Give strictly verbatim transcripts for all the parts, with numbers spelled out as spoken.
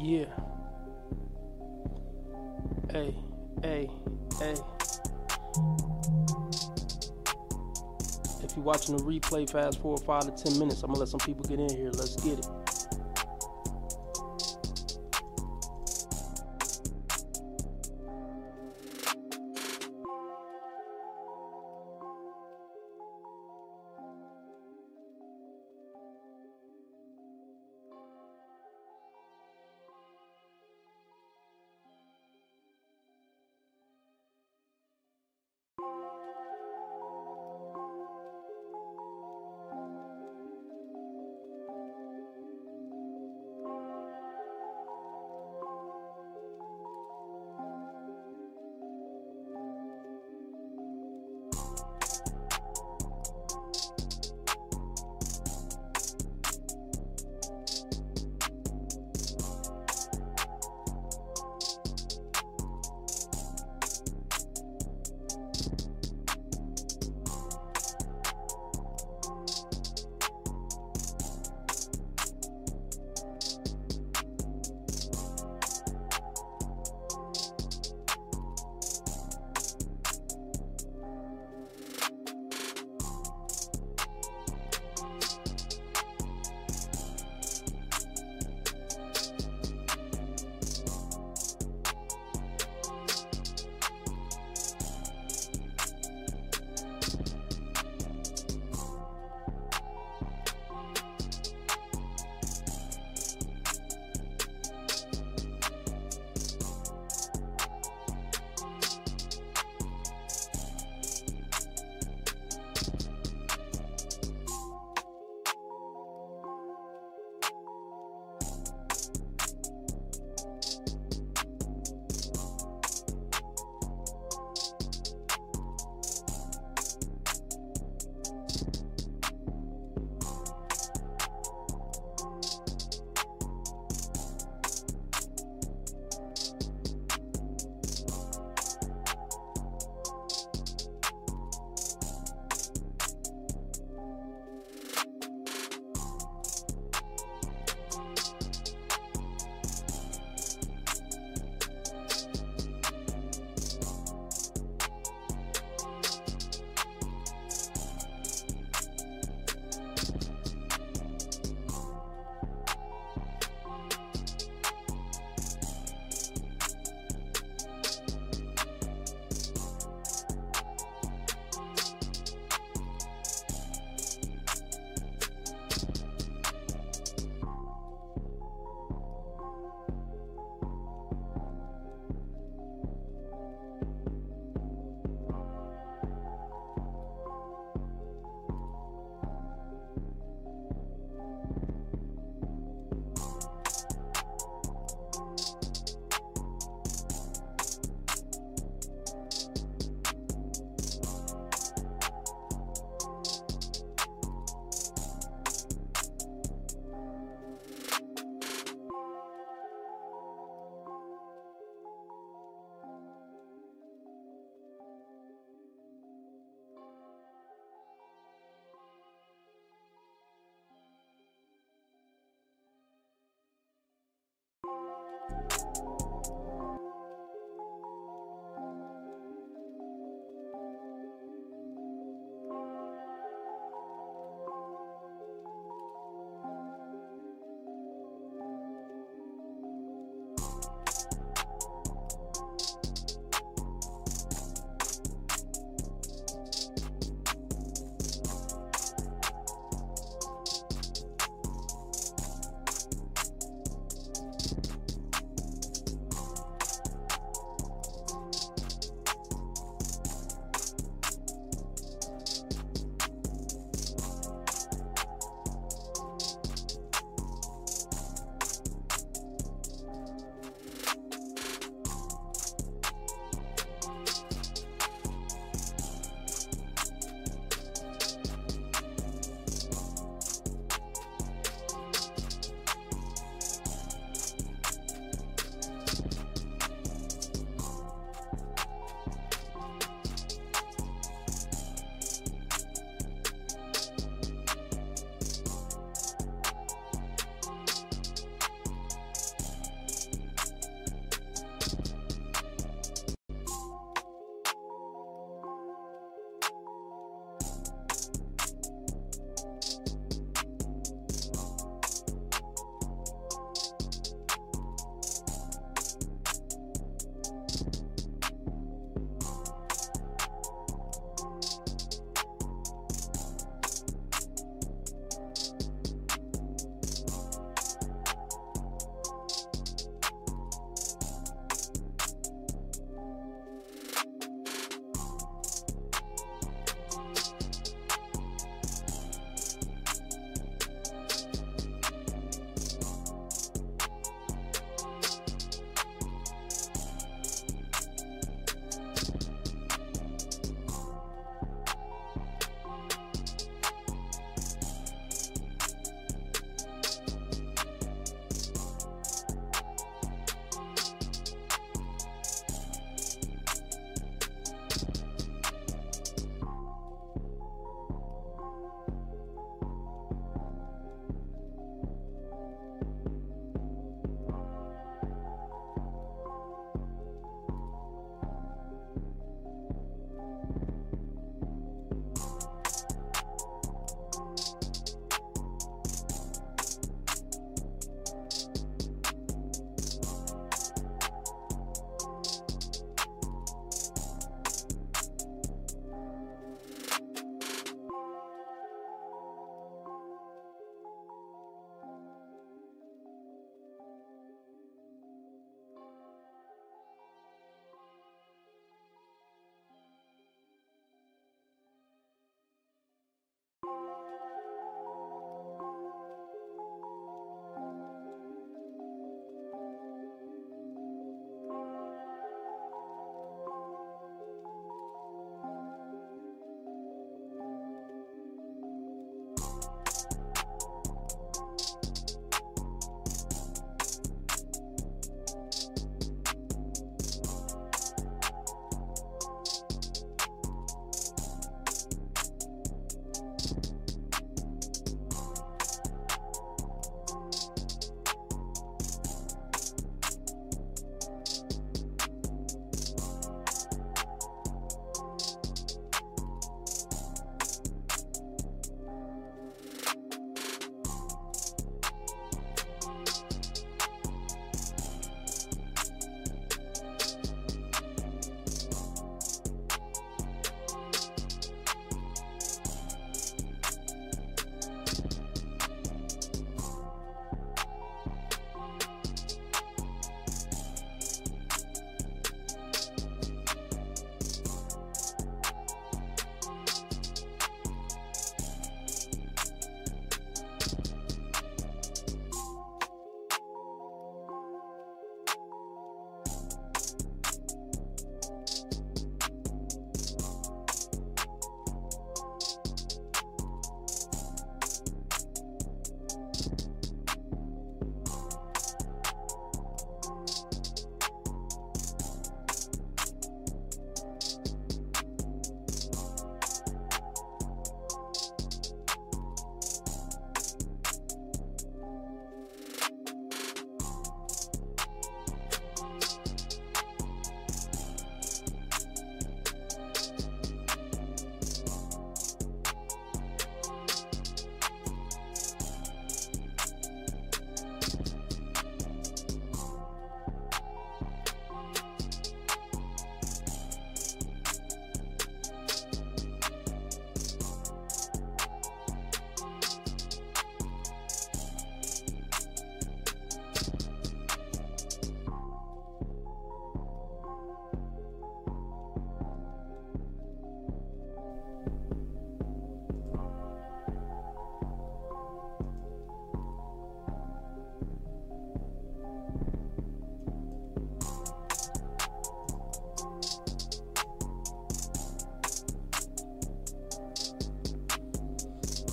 Yeah. Hey, hey, hey. If you're watching the replay, fast forward five to ten minutes. I'm gonna let some people get in here. Let's get it.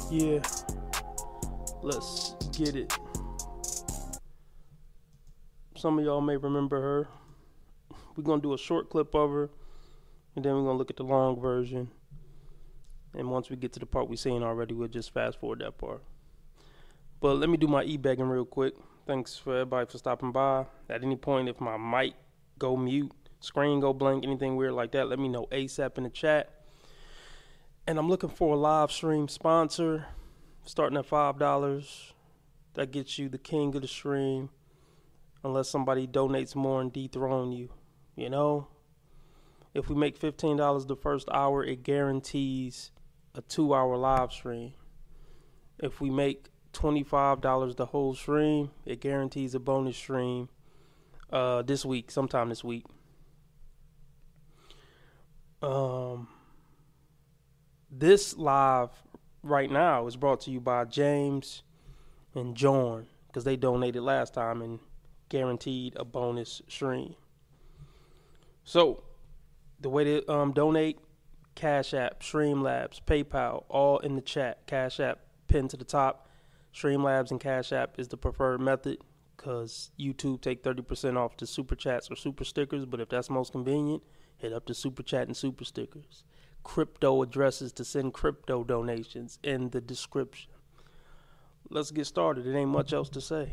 Yeah, let's get it. Some of y'all may remember her. We're going to do a short clip of her, and then we're going to look at the long version. And once we get to the part we've seen already, we'll just fast forward that part. But let me do my e-begging real quick. Thanks for everybody for stopping by. At any point, if my mic go mute, screen go blank, anything weird like that, let me know ASAP in the chat. And I'm looking for a live stream sponsor, starting at five dollars. That gets you the king of the stream, unless somebody donates more and dethrone you. You know, if we make fifteen dollars the first hour, it guarantees a two-hour live stream. If we make twenty-five dollars the whole stream, it guarantees a bonus stream uh, this week, sometime this week. Um, this live right now is brought to you by James and Jorn, because they donated last time and guaranteed a bonus stream. So, the way to um, donate, Cash App, Streamlabs, PayPal, all in the chat. Cash App pinned to the top. Streamlabs and Cash App is the preferred method because YouTube take thirty percent off the super chats or super stickers. But if that's most convenient, hit up the super chat and super stickers. Crypto addresses to send crypto donations in the description. Let's get started. It ain't much else to say.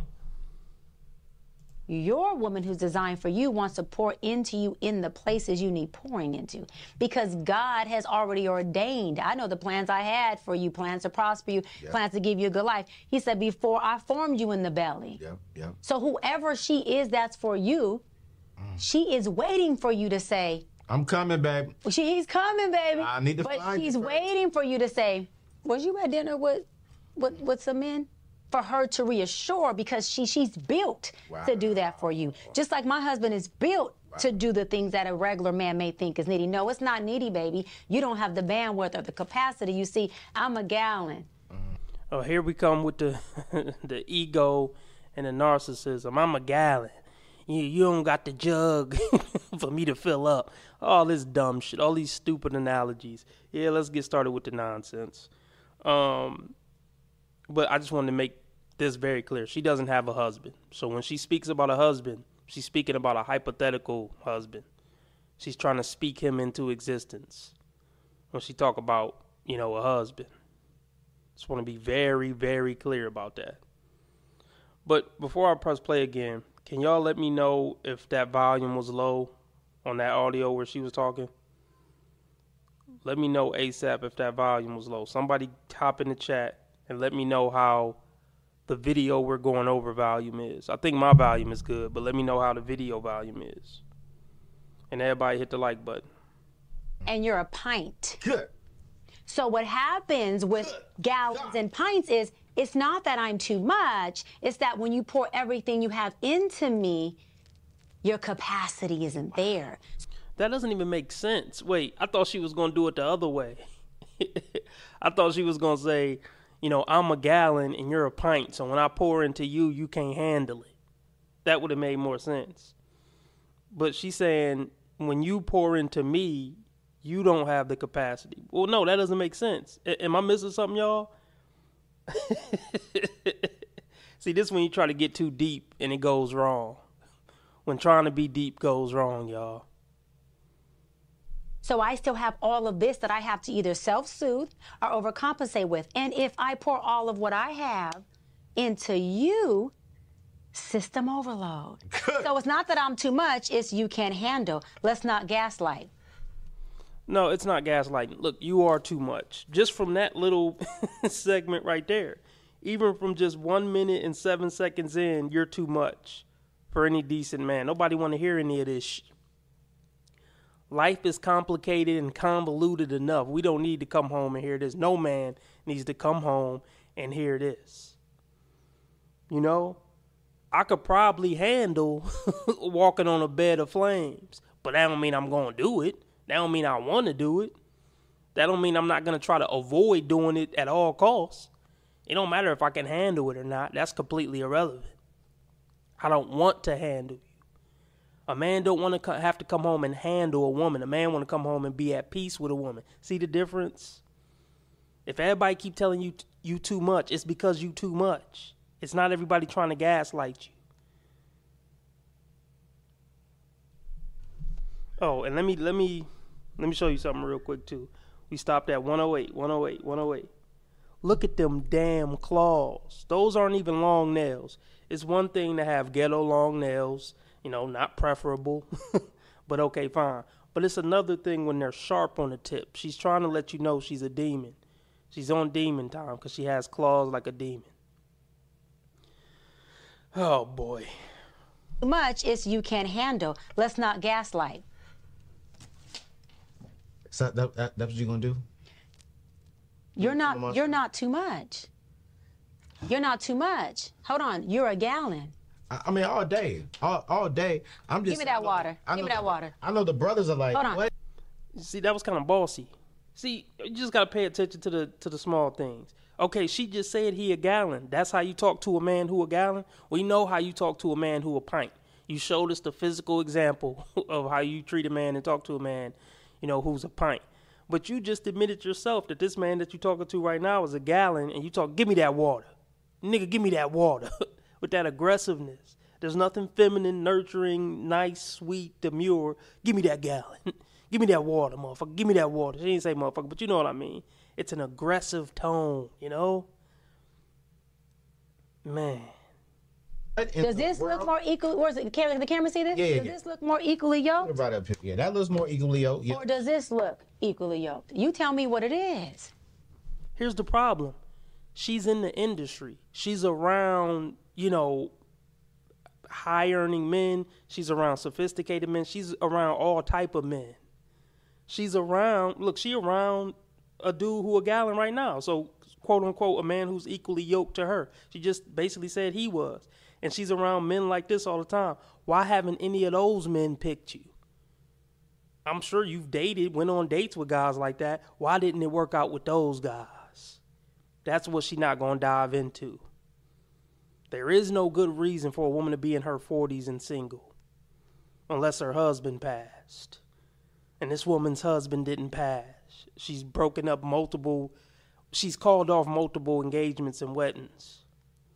Your woman who's designed for you wants to pour into you in the places you need pouring into, because God has already ordained. I know the plans I had for you, plans to prosper you, yep. plans to give you a good life. He said, before I formed you in the belly. Yep, yep. So whoever she is that's for you, mm. she is waiting for you to say, I'm coming, baby. She's coming, baby. I need to but find she's you waiting for you to say, was you at dinner with, with, with some men? For her to reassure, because she she's built wow. to do that for you. Just like my husband is built wow. to do the things that a regular man may think is needy. No, it's not needy, baby. You don't have the bandwidth or the capacity. You see, I'm a gallon. Oh, here we come with the the ego and the narcissism. I'm a gallon. You, you don't got the jug for me to fill up. All this dumb shit, all these stupid analogies. Yeah, let's get started with the nonsense. Um, but I just wanted to make this very clear. She doesn't have a husband. So when she speaks about a husband, she's speaking about a hypothetical husband. She's trying to speak him into existence when she talk about, you know, a husband. Just want to be very, very clear about that. But before I press play again, can y'all let me know if that volume was low on that audio where she was talking? Let me know ASAP if that volume was low. Somebody hop in the chat and let me know how the video we're going over volume is. I think my volume is good, but let me know how the video volume is. And everybody hit the like button. And you're a pint. Good. So what happens with Good. gallons and pints is, it's not that I'm too much. It's that when you pour everything you have into me, your capacity isn't there. That doesn't even make sense. Wait, I thought she was going to do it the other way. I thought she was going to say, you know, I'm a gallon and you're a pint, so when I pour into you, you can't handle it. That would have made more sense. But she's saying, when you pour into me, you don't have the capacity. Well, no, that doesn't make sense. A- am I missing something, y'all? See, this is when you try to get too deep and it goes wrong. When trying to be deep goes wrong, y'all. So I still have all of this that I have to either self-soothe or overcompensate with. And if I pour all of what I have into you, system overload. So it's not that I'm too much, it's you can't handle. Let's not gaslight. No, it's not gaslighting. Look, you are too much. Just from that little segment right there. Even from just one minute and seven seconds in, you're too much for any decent man. Nobody want to hear any of this shit. Life is complicated and convoluted enough. We don't need to come home and hear this. No man needs to come home and hear this. You know, I could probably handle walking on a bed of flames, but that don't mean I'm going to do it. That don't mean I want to do it. That don't mean I'm not going to try to avoid doing it at all costs. It don't matter if I can handle it or not. That's completely irrelevant. I don't want to handle you. A man don't want to co- have to come home and handle a woman. A man want to come home and be at peace with a woman. See the difference? If everybody keep telling you t- you too much, it's because you too much. It's not everybody trying to gaslight you. Oh, and let me let me let me show you something real quick too. We stopped at one oh eight, one oh eight, one oh eight. Look at them damn claws. Those aren't even long nails. It's one thing to have ghetto long nails, you know, not preferable, but okay, fine. But it's another thing when they're sharp on the tip. She's trying to let you know she's a demon. She's on demon time because she has claws like a demon. Oh, boy. Too much is you can't handle. Let's not gaslight. So that, that, that's what you're going to do? You're not, you're not too much. You're not too much. Hold on. You're a gallon. I, I mean, all day. All, all day. I'm just. Give me that water. I Give know, me that water. I know the brothers are like, Hold on. what? See, that was kind of bossy. See, you just got to pay attention to the to the small things. Okay, she just said he a gallon. That's how you talk to a man who a gallon? We know how you talk to a man who a pint. You showed us the physical example of how you treat a man and talk to a man, you know, who's a pint. But you just admitted yourself that this man that you're talking to right now is a gallon, and you talk, give me that water. Nigga, give me that water. With that aggressiveness. There's nothing feminine, nurturing, nice, sweet, demure. Give me that gallon. Give me that water, motherfucker. Give me that water. She didn't say motherfucker, but you know what I mean. It's an aggressive tone, you know? Man. Does this world? look more equal? Where's it? The camera, the camera see this? Yeah, yeah, does yeah. this look more equally yoked? Right up here. Yeah, that looks more equally yoked. Yeah. Or does this look equally yoked? You tell me what it is. Here's the problem. She's in the industry. She's around, you know, high-earning men. She's around sophisticated men. She's around all type of men. She's around, look, she around a dude who a gallon right now. So, quote unquote, a man who's equally yoked to her. She just basically said he was. And she's around men like this all the time. Why haven't any of those men picked you? I'm sure you've dated, went on dates with guys like that. Why didn't it work out with those guys? That's what she's not going to dive into. There is no good reason for a woman to be in her forties and single. Unless her husband passed. And this woman's husband didn't pass. She's broken up multiple, she's called off multiple engagements and weddings.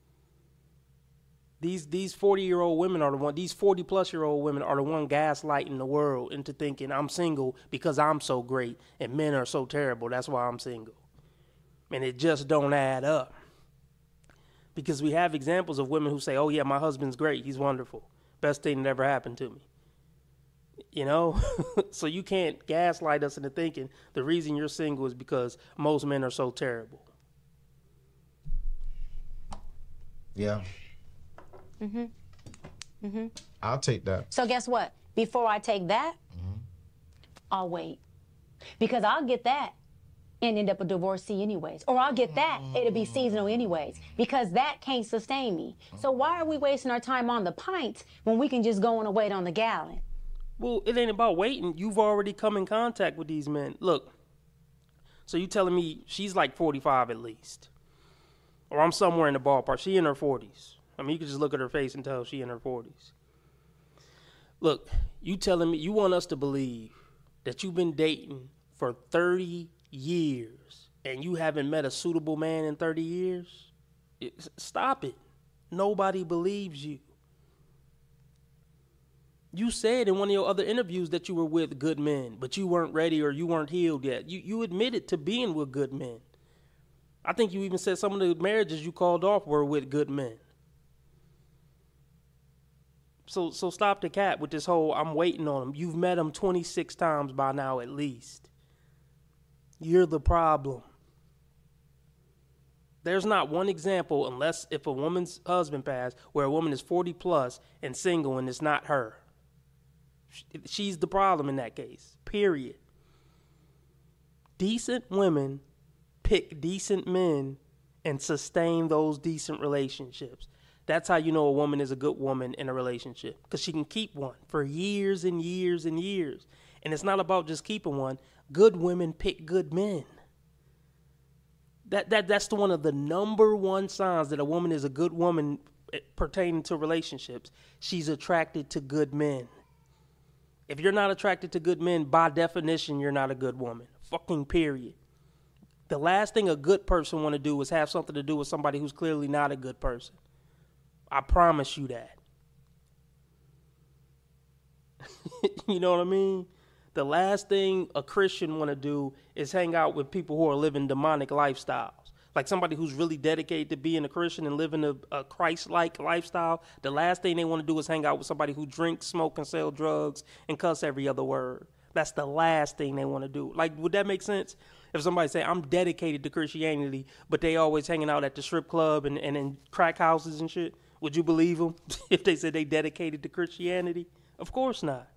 These these forty-year-old women are the one, these forty-plus-year-old women are the one gaslighting the world into thinking I'm single because I'm so great and men are so terrible. That's why I'm single. And it just don't add up. Because we have examples of women who say, oh, yeah, my husband's great. He's wonderful. Best thing that ever happened to me. You know? So you can't gaslight us into thinking the reason you're single is because most men are so terrible. Yeah. Mm-hmm. Mm-hmm. I'll take that. So guess what? Before I take that, Mm-hmm. I'll wait. Because I'll get that and end up a divorcee anyways. Or I'll get that, it'll be seasonal anyways. Because that can't sustain me. So why are we wasting our time on the pint when we can just go on and wait on the gallon? Well, it ain't about waiting. You've already come in contact with these men. Look, so you telling me she's like forty-five at least. Or I'm somewhere in the ballpark. She in her forties. I mean, you can just look at her face and tell she in her forties. Look, you telling me, you want us to believe that you've been dating for thirty years and you haven't met a suitable man in thirty years? It, stop it. Nobody believes you. You said in one of your other interviews that you were with good men, but you weren't ready or you weren't healed yet. You you admitted to being with good men. I think you even said some of the marriages you called off were with good men. So so stop the cat with this whole I'm waiting on him. You've met him twenty-six times by now at least. You're the problem. There's not one example, unless if a woman's husband passed, where a woman is forty plus and single and it's not her. She's the problem in that case, period. Decent women pick decent men and sustain those decent relationships. That's how you know a woman is a good woman in a relationship, because she can keep one for years and years and years. And it's not about just keeping one. Good women pick good men. That that that's the one of the number one signs that a woman is a good woman pertaining to relationships. She's attracted to good men. If you're not attracted to good men, by definition, you're not a good woman. Fucking period. The last thing a good person want to do is have something to do with somebody who's clearly not a good person. I promise you that. You know what I mean? The last thing a Christian want to do is hang out with people who are living demonic lifestyles. Like somebody who's really dedicated to being a Christian and living a, a Christ-like lifestyle. The last thing they want to do is hang out with somebody who drinks, smoke, and sell drugs and cuss every other word. That's the last thing they want to do. Like, would that make sense? If somebody say, I'm dedicated to Christianity, but they always hanging out at the strip club and, and in crack houses and shit, would you believe them if they said they dedicated to Christianity? Of course not.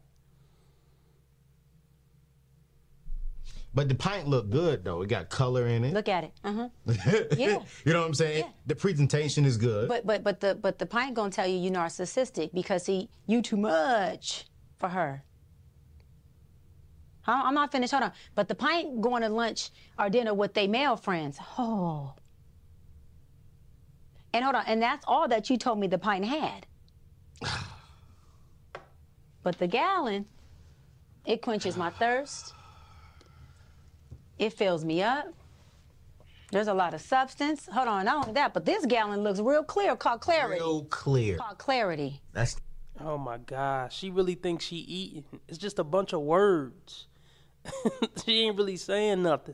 But the pint looked good, though. It got color in it. Look at it. Uh-huh. Yeah. You know what I'm saying? Yeah. The presentation is good. But but but the but the pint gonna tell you you narcissistic because he you too much for her. Huh? I'm not finished. Hold on. But the pint going to lunch or dinner with they male friends. Oh. And hold on. And that's all that you told me the pint had. But the gallon, it quenches my thirst. It fills me up. There's a lot of substance. Hold on, not only that, but this gallon looks real clear, called clarity. Real clear. Called clarity. That's. Oh my gosh, she really thinks she eating. It's just a bunch of words. She ain't really saying nothing.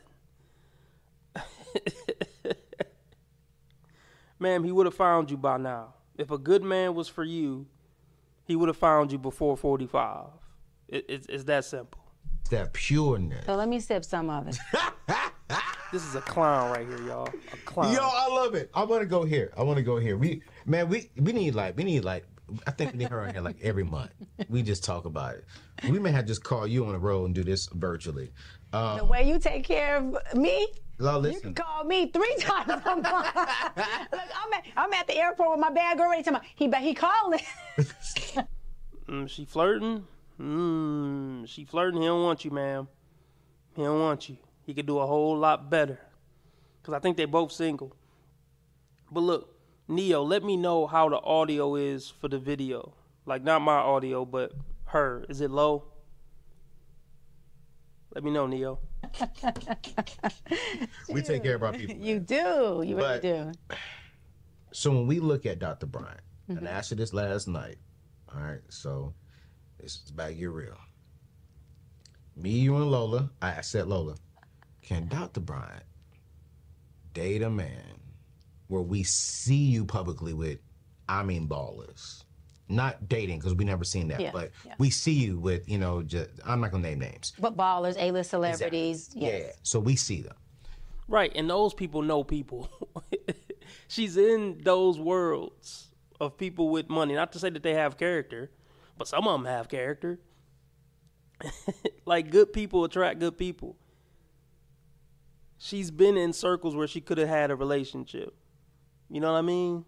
Ma'am, he would have found you by now. If a good man was for you, he would have found you before forty-five. It, it's, it's that simple. That pureness. So let me sip some of it. This is a clown right here, y'all. A clown. Yo, I love it. I want to go here. I want to go here. We, man, we we need like we need like I think we need her on here like every month. We just talk about it. We may have just call you on the road and do this virtually. Um, The way you take care of me, Well, you listen. can call me three times a month. Look, I'm at, I'm at the airport with my bag already. Talking about, he, he calling. Mm, she flirting? Mm, she flirting. He don't want you, ma'am. He don't want you. He could do a whole lot better. Because I think they both single. But look, Neo, let me know how the audio is for the video. Like, not my audio, but her. Is it low? Let me know, Neo. We take care of our people. You do. You really But- do. So when we look at Doctor Bryant, and I asked her this last night, all right, so this is about to get real. Me, you, and Lola, I, I said, Lola, can Doctor Bryant date a man where we see you publicly with, I mean, ballers? Not dating, because we never seen that, Yeah, but yeah. we see you with, you know, just, I'm not going to name names. But ballers, A-list celebrities. Yeah, Yes. yeah. So we see them. Right, and those people know people. She's in those worlds of people with money. Not to say that they have character, but some of them have character. Like, good people attract good people. She's been in circles where she could have had a relationship. You know what I mean?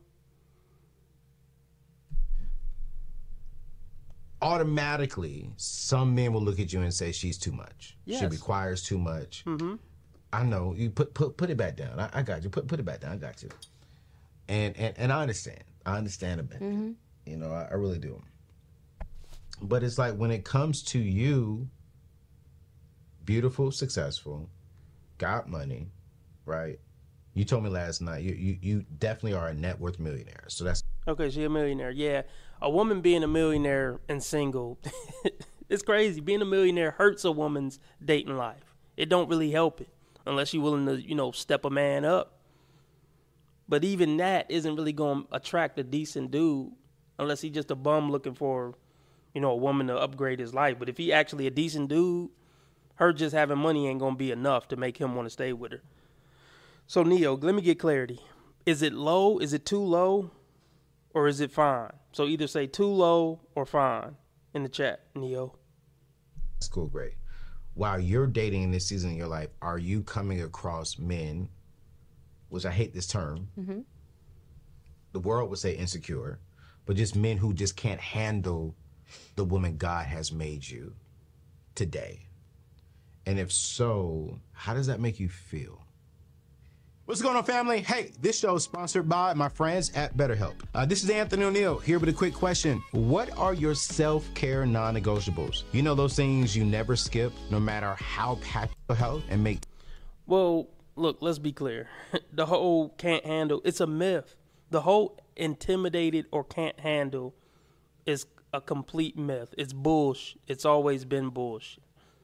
Automatically, some men will look at you and say she's too much. She Yes. requires too much. Mm-hmm. I know you put put put it back down. I, I got you. Put put it back down. I got you. And and and I understand. I understand a bit. Mm-hmm. You know, I, I really do. But it's like when it comes to you, beautiful, successful, got money, right? You told me last night you you you definitely are a net worth millionaire. So that's Okay, she a millionaire. Yeah, a woman being a millionaire and single, it's crazy. Being a millionaire hurts a woman's dating life. It don't really help it unless you're willing to, you know, step a man up. But even that isn't really going to attract a decent dude unless he's just a bum looking for, you know, a woman to upgrade his life. But if he actually a decent dude, her just having money ain't going to be enough to make him want to stay with her. So, Neo, let me get clarity. Is it low? Is it too low? Or is it fine? So either say too low or fine in the chat, Neo. That's cool, great. While you're dating in this season of your life, are you coming across men, which I hate this term, Mm-hmm. the world would say insecure, but just men who just can't handle the woman God has made you today? And if so, how does that make you feel? What's going on, family? Hey, this show is sponsored by my friends at BetterHelp. Uh, this is Anthony O'Neill here with a quick question. What are your self-care non-negotiables? You know those things you never skip, no matter how packed your health, and make... Well, look, let's be clear. The whole can't handle, it's a myth. The whole intimidated or can't handle is a complete myth. It's bullshit. It's always been bullshit.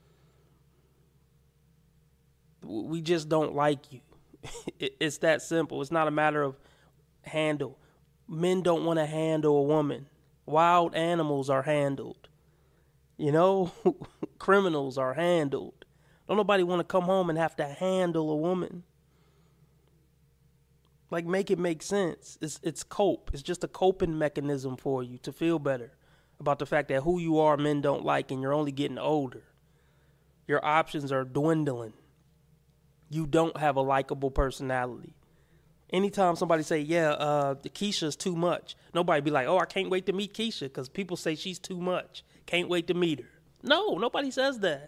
We just don't like you. It's that simple. It's not a matter of handle. Men don't want to handle a woman. Wild animals are handled. You know, criminals are handled. Don't nobody want to come home and have to handle a woman. Like, make it make sense. It's it's cope. It's just a coping mechanism for you to feel better about the fact that who you are, men don't like, and you're only getting older. Your options are dwindling. You don't have a likable personality. Anytime somebody say, yeah, uh, the Keisha's too much, nobody be like, oh, I can't wait to meet Keisha because people say she's too much. Can't wait to meet her. No, nobody says that.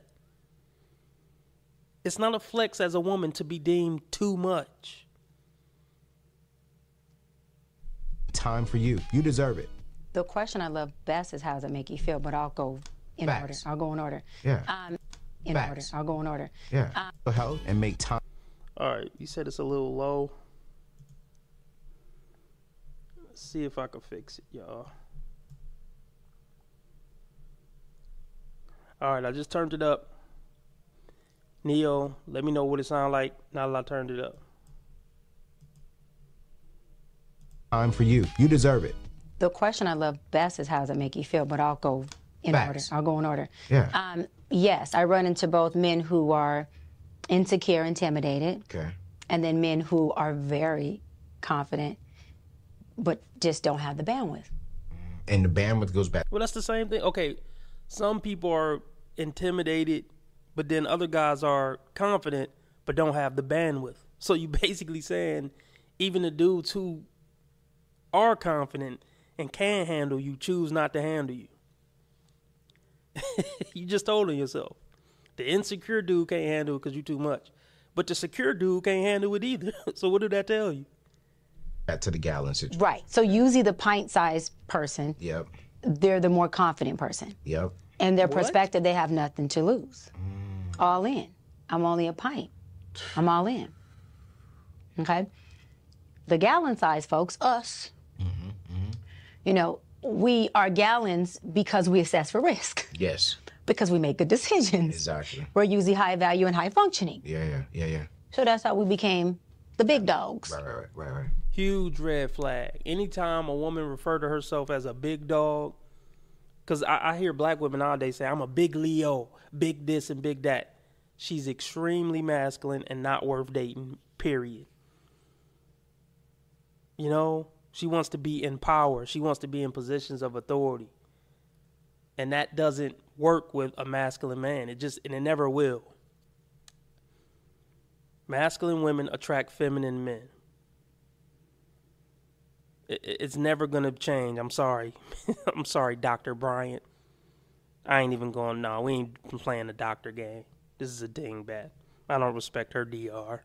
It's not a flex as a woman to be deemed too much. Time for you. You deserve it. The question I love best is how does it make you feel, but I'll go in Facts. order. I'll go in order. Yeah. Um, in Facts. order. I'll go in order. Yeah. Um, For health and make time. All right, you said it's a little low. Let's see if I can fix it, y'all. All right, I just turned it up. Neo, let me know what it sounds like now that I turned it up. Time for you. You deserve it. The question I love best is how does it make you feel, but I'll go in Facts. order. I'll go in order. Yeah. Um, yes, I run into both men who are insecure, intimidated, Okay. and then men who are very confident, but just don't have the bandwidth. And the bandwidth goes back. Well, that's the same thing. Okay, some people are intimidated, but then other guys are confident, but don't have the bandwidth. So you basically saying even the dudes who are confident and can handle you choose not to handle you. You just told on yourself. The insecure dude can't handle it because you too much. But the secure dude can't handle it either. So what did that tell you? Back to the gallon situation. Right. So usually the pint-sized person, Yep. they're the more confident person. Yep. And their What? perspective, they have nothing to lose. All in. I'm only a pint. I'm all in. Okay? The gallon-sized folks, us, you know, we are gallons because we assess for risk, Yes. because we make good decisions. Exactly. We're usually high value and high functioning. Yeah, yeah, yeah, yeah. So that's how we became the big dogs. Right, right, right, right. Huge red flag. Anytime a woman refer to herself as a big dog, because I, I hear black women nowadays say, I'm a big Leo, big this and big that. She's extremely masculine and not worth dating, period. You know, she wants to be in power. She wants to be in positions of authority. And that doesn't work with a masculine man. It just, and it never will. Masculine women attract feminine men. It, it's never going to change. I'm sorry. I'm sorry, Doctor Bryant. I ain't even going, no, we ain't playing the doctor game. This is a dingbat. I don't respect her D R.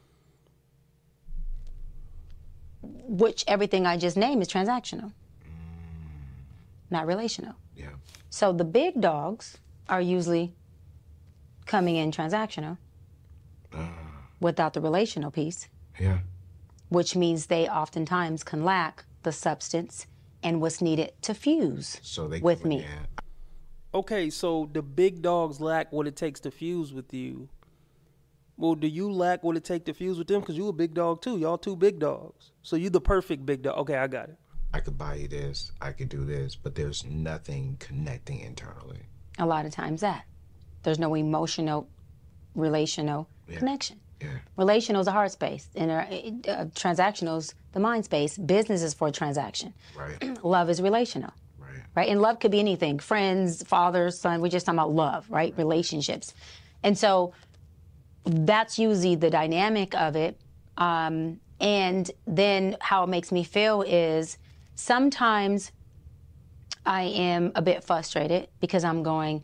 Which everything I just named is transactional, not relational. Yeah. So the big dogs are usually coming in transactional without the relational piece, Yeah. which means they oftentimes can lack the substance and what's needed to fuse So they with me. Yeah. Okay, so the big dogs lack what it takes to fuse with you. Well, do you lack what it takes to fuse with them? Because you a big dog too. Y'all two big dogs. So you the perfect big dog. Okay, I got it. I could buy you this. I could do this, but there's nothing connecting internally. A lot of times that. There's no emotional, relational Yeah. connection. Yeah. Relational is a heart space, and uh, uh, transactional is the mind space. Business is for transaction. Right. Love is relational, Right. right? And love could be anything: friends, father, son. We're just talking about love, right? Relationships, and so that's usually the dynamic of it. Um, and then how it makes me feel is sometimes I am a bit frustrated because I'm going,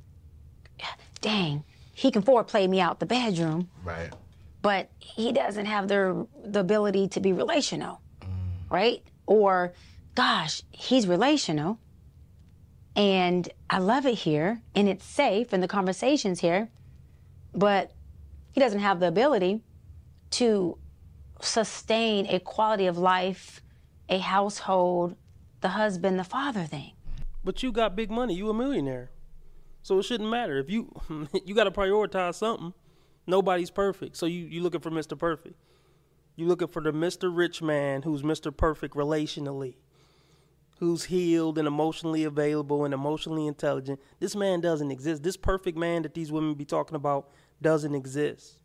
dang, he can foreplay me out the bedroom, Right. but he doesn't have the the ability to be relational, right? Or, gosh, he's relational, and I love it here, and it's safe, and the conversation's here, but he doesn't have the ability to sustain a quality of life, a household, the husband, the father thing. But you got big money. You a millionaire. So it shouldn't matter. If you you got to prioritize something. Nobody's perfect. So you you looking for Mister Perfect. You looking for the Mister Rich man who's Mister Perfect relationally, who's healed and emotionally available and emotionally intelligent. This man doesn't exist. This perfect man that these women be talking about doesn't exist.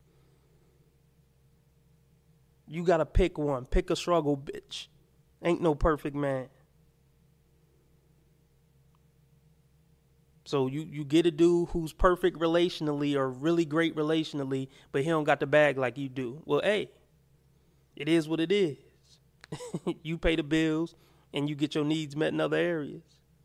You got to pick one. Pick a struggle, bitch. Ain't no perfect man. So you, you get a dude who's perfect relationally or really great relationally, but he don't got the bag like you do. Well, hey, it is what it is. You pay the bills and you get your needs met in other areas.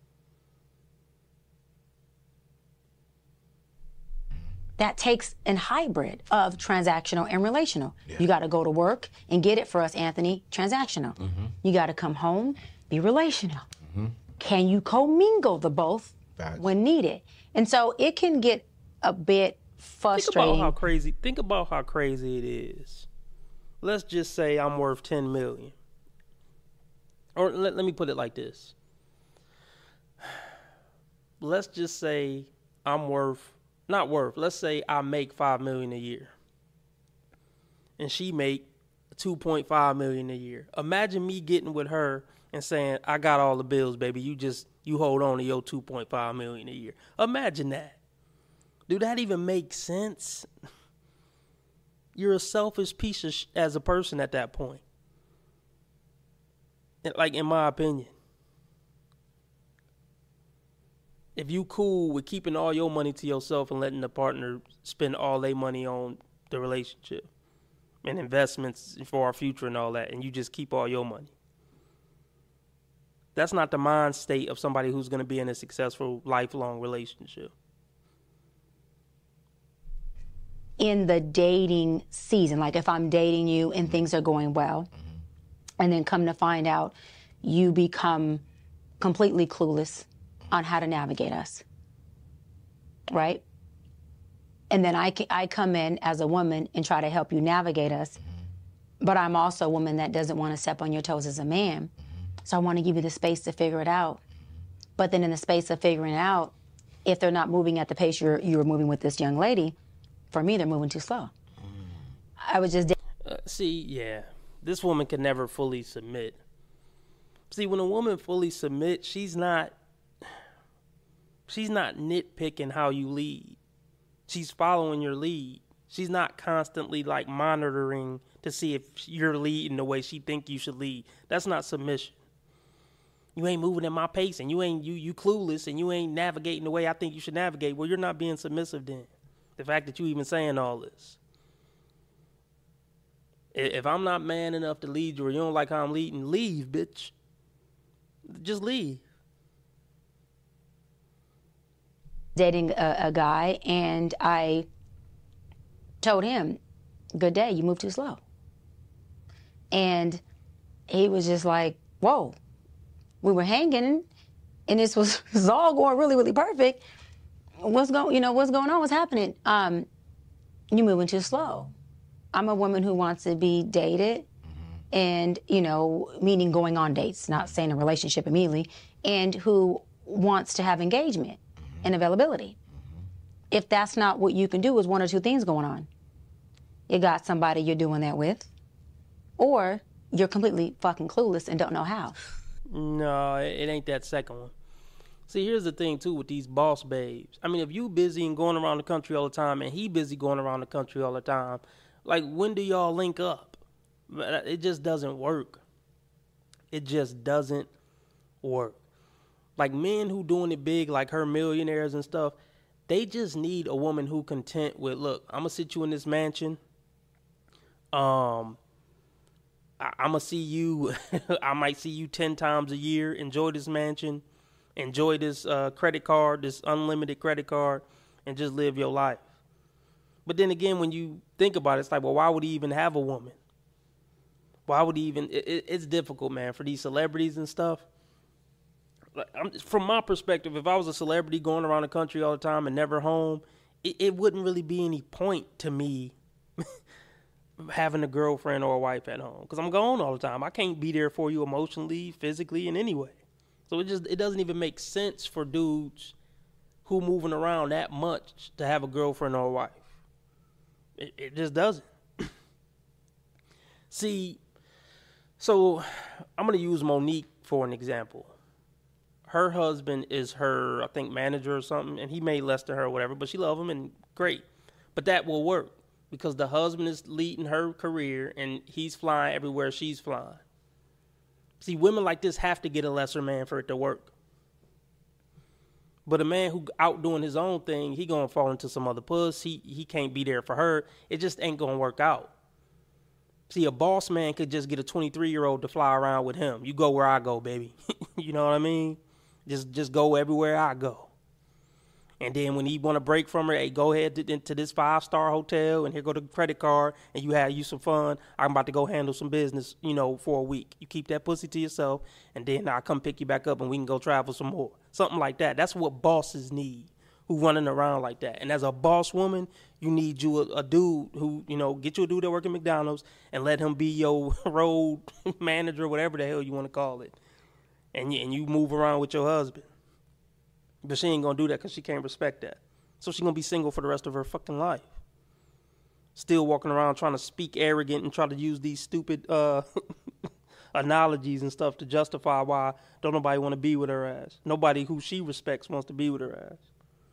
That takes an hybrid of transactional and relational. Yeah. You got to go to work and get it for us, Anthony, transactional. Mm-hmm. You got to come home, be relational. Mm-hmm. Can you commingle the both Facts. When needed? And so it can get a bit frustrating. Think about how crazy, think about how crazy it is. Let's just say I'm worth ten million. Or let, let me put it like this. Let's just say I'm worth Not worth. Let's say I make five million dollars a year, and she make two point five million dollars a year. Imagine me getting with her and saying, "I got all the bills, baby. You just you hold on to your two point five million dollars a year." Imagine that. Do that even make sense? You're a selfish piece of sh- as a person at that point. Like, in my opinion. If you cool with keeping all your money to yourself and letting the partner spend all their money on the relationship and investments for our future and all that, and you just keep all your money. That's not the mind state of somebody who's going to be in a successful, lifelong relationship. In the dating season, like if I'm dating you and things are going well, and then come to find out you become completely clueless on how to navigate us, right? And then I, I come in as a woman and try to help you navigate us, but I'm also a woman that doesn't want to step on your toes as a man. So I want to give you the space to figure it out. But then in the space of figuring it out, if they're not moving at the pace you're, you're moving with this young lady, for me, they're moving too slow. I was just... Uh, see, yeah, this woman can never fully submit. See, when a woman fully submits, she's not... She's not nitpicking how you lead. She's following your lead. She's not constantly like monitoring to see if you're leading the way she think you should lead. That's not submission. You ain't moving at my pace, and you ain't you you clueless, and you ain't navigating the way I think you should navigate. Well, you're not being submissive then. The fact that you even saying all this. If I'm not man enough to lead you, or you don't like how I'm leading, leave, bitch. Just leave. Dating a, a guy, and I told him, good day, you move too slow. And he was just like, whoa. We were hanging, and this was, this was all going really, really perfect. What's going, you know, what's going on? What's happening? Um, you're moving too slow. I'm a woman who wants to be dated, and, you know, meaning going on dates, not saying a relationship immediately, and who wants to have engagement and availability. If that's not what you can do, is one or two things going on. You got somebody you're doing that with, or you're completely fucking clueless and don't know how. No, it ain't that second one. See, here's the thing, too, with these boss babes. I mean, if you busy and going around the country all the time, and he busy going around the country all the time, like, when do y'all link up? It just doesn't work. It just doesn't work. Like, men who doing it big, like her millionaires and stuff, they just need a woman who content with, look, I'm going to sit you in this mansion. Um, I, I'm going to see you, I might see you ten times a year. Enjoy this mansion. Enjoy this uh, credit card, this unlimited credit card, and just live your life. But then again, when you think about it, it's like, well, why would he even have a woman? Why would he even, it, it, it's difficult, man, for these celebrities and stuff. I'm, from my perspective, if I was a celebrity going around the country all the time and never home, it, it wouldn't really be any point to me having a girlfriend or a wife at home because I'm gone all the time. I can't be there for you emotionally, physically, in any way. So it just it doesn't even make sense for dudes who moving around that much to have a girlfriend or a wife. It, it just doesn't. See, so I'm going to use Monique for an example. Her husband is her, I think, manager or something, and he made less than her or whatever, but she loves him and great. But that will work because the husband is leading her career and he's flying everywhere she's flying. See, women like this have to get a lesser man for it to work. But a man who out doing his own thing, he gonna fall into some other puss. He he can't be there for her. It just ain't gonna work out. See, a boss man could just get a twenty-three-year-old to fly around with him. You go where I go, baby. You know what I mean? Just just go everywhere I go. And then when he want to break from her, hey, go ahead to, to this five-star hotel, and here go the credit card, and you have you some fun. I'm about to go handle some business, you know, for a week. You keep that pussy to yourself, and then I'll come pick you back up, and we can go travel some more. Something like that. That's what bosses need, who running around like that. And as a boss woman, you need you a, a dude who, you know, get you a dude that work at McDonald's and let him be your road manager, whatever the hell you want to call it. And you, and you move around with your husband. But she ain't going to do that because she can't respect that. So she's going to be single for the rest of her fucking life. Still walking around trying to speak arrogant and try to use these stupid uh, analogies and stuff to justify why don't nobody want to be with her ass. Nobody who she respects wants to be with her ass.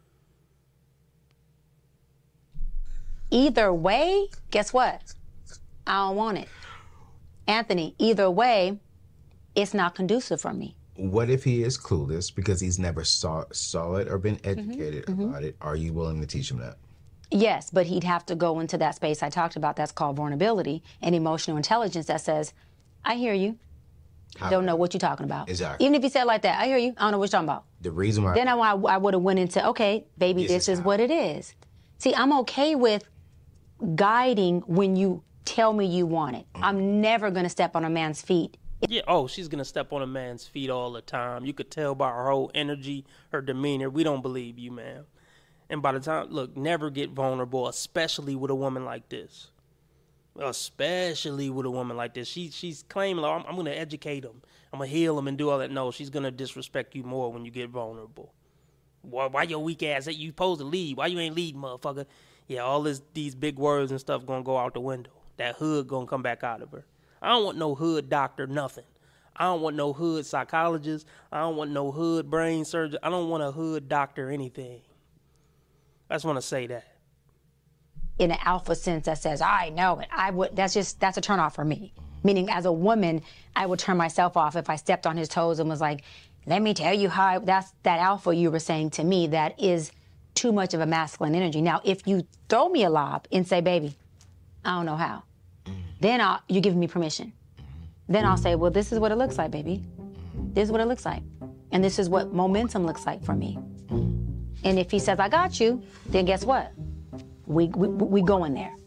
Either way, guess what? I don't want it. Anthony, either way, it's not conducive for me. What if he is clueless because he's never saw saw it or been educated mm-hmm, about mm-hmm. it? Are you willing to teach him that? Yes, but he'd have to go into that space I talked about that's called vulnerability and emotional intelligence that says, I hear you. How? Don't know what you're talking about. Exactly. Even if he said like that, I hear you. I don't know what you're talking about. The reason why... Then I, I would have went into, okay, baby, this, this is, is what it is. See, I'm okay with guiding when you tell me you want it. Mm-hmm. I'm never going to step on a man's feet. Yeah, oh, she's going to step on a man's feet all the time. You could tell by her whole energy, her demeanor. We don't believe you, ma'am. And by the time, look, never get vulnerable, especially with a woman like this. Especially with a woman like this. She, she's claiming, like, I'm, I'm going to educate him. I'm going to heal him and do all that. No, she's going to disrespect you more when you get vulnerable. Why, why your weak ass, you supposed to lead? Why you ain't lead, motherfucker? Yeah, all this, these big words and stuff going to go out the window. That hood going to come back out of her. I don't want no hood doctor, nothing. I don't want no hood psychologist. I don't want no hood brain surgeon. I don't want a hood doctor, anything. I just want to say that. In an alpha sense that says, I know it. I would. That's just, that's a turnoff for me. Meaning as a woman, I would turn myself off if I stepped on his toes and was like, let me tell you how I, that's that alpha you were saying to me that is too much of a masculine energy. Now, if you throw me a lob and say, baby, I don't know how. Then I'll, you're giving me permission. Then I'll say, well, this is what it looks like, baby. This is what it looks like. And this is what momentum looks like for me. And if he says, I got you, then guess what? We, we, we go in there.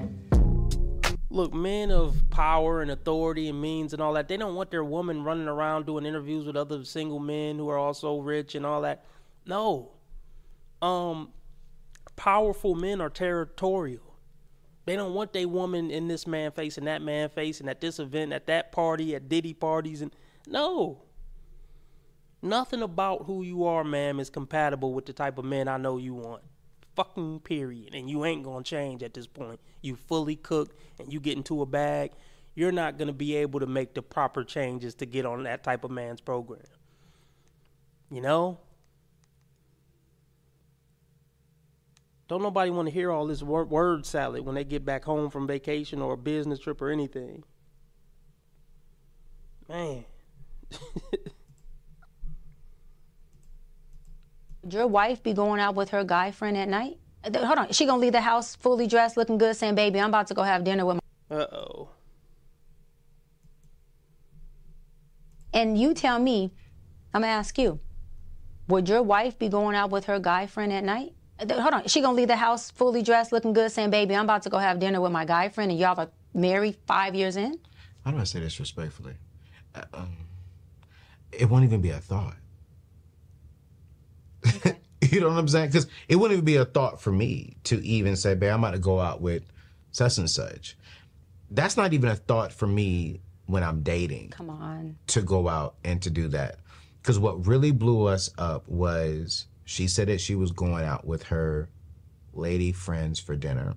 Look, men of power and authority and means and all that, they don't want their woman running around doing interviews with other single men who are also rich and all that. No. Um, powerful men are territorial. They don't want their woman in this man face and that man face and at this event, at that party, at Diddy parties. And no. Nothing about who you are, ma'am, is compatible with the type of man I know you want. Fucking period. And you ain't going to change at this point. You fully cooked and you get into a bag. You're not going to be able to make the proper changes to get on that type of man's program. You know? Don't nobody want to hear all this word, word salad when they get back home from vacation or a business trip or anything. Man. Would your wife be going out with her guy friend at night? Hold on. She going to leave the house fully dressed, looking good, saying, baby, I'm about to go have dinner with my... Uh-oh. And you tell me, I'm going to ask you, would your wife be going out with her guy friend at night? Hold on. She going to leave the house fully dressed, looking good, saying, baby, I'm about to go have dinner with my guy friend, and y'all are married five years in? How do I say this respectfully? Uh, um, it won't even be a thought. Okay. You know what I'm saying? Because it wouldn't even be a thought for me to even say, babe, I'm about to go out with such and such. that's not even a thought for me when I'm dating. Come on. To go out and to do that. Because what really blew us up was she said that she was going out with her lady friends for dinner.